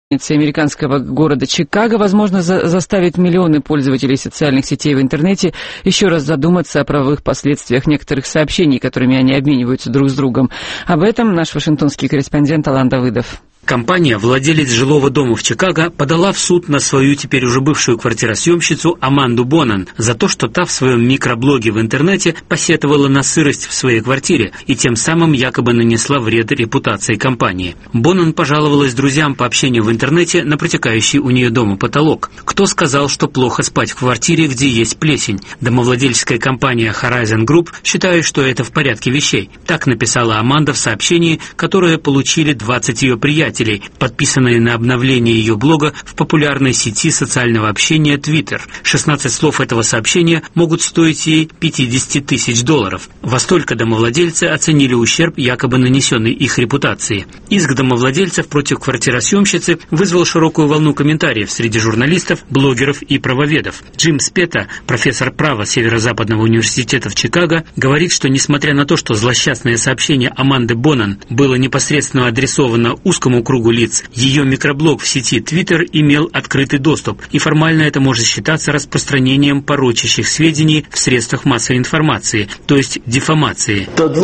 американского города Чикаго, возможно, заставит миллионы пользователей социальных сетей в интернете еще раз задуматься о правовых последствиях некоторых сообщений, которыми они обмениваются друг с другом. Об этом наш вашингтонский корреспондент Алан Давыдов. Компания, владелец жилого дома в Чикаго, подала в суд на свою теперь уже бывшую квартиросъемщицу Аманду Боннан за то, что та в своем микроблоге в интернете посетовала на сырость в своей квартире и тем самым якобы нанесла вред репутации компании. Боннан пожаловалась друзьям по общению в интернете на протекающий у нее дома потолок. Кто сказал, что плохо спать в квартире, где есть плесень? Домовладельческая компания Horizon Group считает, что это в порядке вещей. Так написала Аманда в сообщении, которое получили 20 ее приятелей, подписанные на обновление ее блога в популярной сети социального общения Twitter. 16 слов этого сообщения могут стоить ей $50 тысяч. Во столько домовладельцы оценили ущерб, якобы нанесенный их репутации. Иск домовладельцев против квартиросъемщицы вызвал широкую волну комментариев среди журналистов, блогеров и правоведов. Джим Спета, профессор права Северо-Западного университета в Чикаго, говорит, что несмотря на то, что злосчастное сообщение Аманды Боннан было непосредственно адресовано узкому кругу лиц, ее микроблог в сети Twitter имел открытый доступ, и формально это может считаться распространением порочащих сведений в средствах массовой информации, то есть дефамации.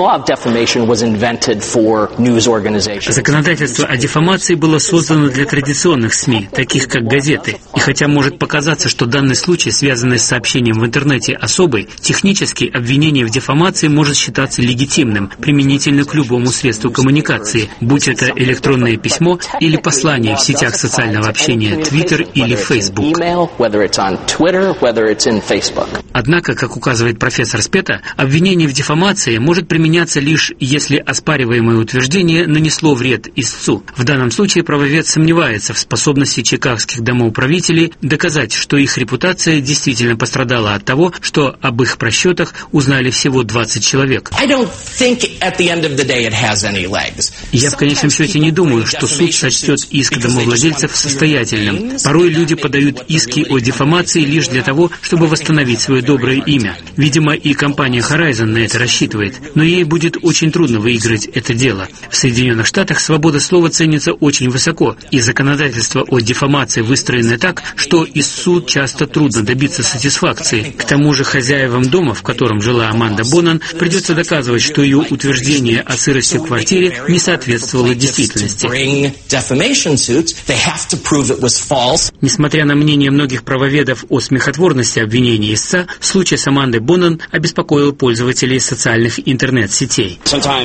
Законодательство о дефамации было создано для традиционных СМИ, таких как газеты. И хотя может показаться, что данный случай, связанный с сообщением в интернете, особый, технически обвинение в дефамации может считаться легитимным, применительно к любому средству коммуникации, будь это электронное письмо или послание в сетях социального общения Twitter или Facebook. Однако, как указывает профессор Спета, обвинение в дефамации может применяться лишь если оспариваемое утверждение нанесло вред истцу. В данном случае правовед сомневается в способности чикагских домоуправителей доказать, что их репутация действительно пострадала от того, что об их просчетах узнали всего 20 человек. Я в конечном счете не думаю, что суд сочтет иск домовладельцев состоятельным. Порой люди подают иски о дефамации лишь для того, чтобы восстановить свое доброе имя. Видимо, и компания Horizon на это рассчитывает. Но ей будет очень трудно выиграть это дело. В Соединенных Штатах свобода слова ценится очень высоко, и законодательство о дефамации выстроено так, что истцу часто трудно добиться сатисфакции. К тому же хозяевам дома, в котором жила Аманда Боннан, придется доказывать, что ее утверждение о сырости в квартире не соответствовало действительности. Несмотря на мнение многих правоведов о смехотворности обвинений истца, случай с Амандой Боннан обеспокоил пользователей социальных интернет-сетей.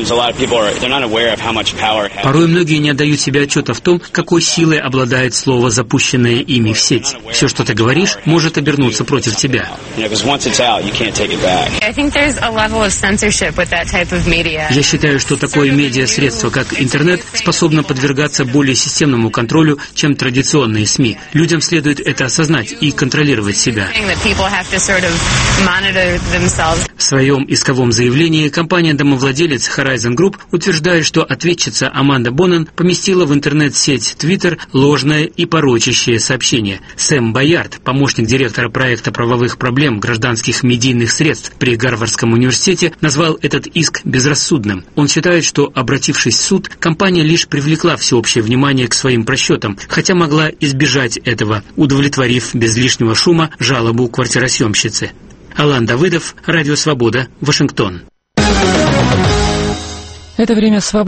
Порой многие не отдают себе отчета в том, какой силой обладает слово, запущенное ими в сеть. Все, что ты говоришь, может обернуться против тебя. Я считаю, что такое медиа-средство, как интернет, способно подвергаться более системному контролю, чем традиционные СМИ. Людям следует это осознать и контролировать себя. В своем исковом заявлении компания-домовладелец Horizon Group утверждает, что ответчица Аманда Боннан поместила в интернет-сеть Twitter ложное и порочащее сообщение. Сэм Боярд, помощник директора проекта правовых проблем гражданских медийных средств при Гарвардском университете, назвал этот иск безрассудным. Он считает, что, обратившись в суд, компания лишь привлекла всеобщее внимание к своим просчетам, хотя могла избежать этого, удовлетворив без лишнего шума жалобу квартиросъемщицы. Алан Давыдов, Радио Свобода, Вашингтон. Это время свободы.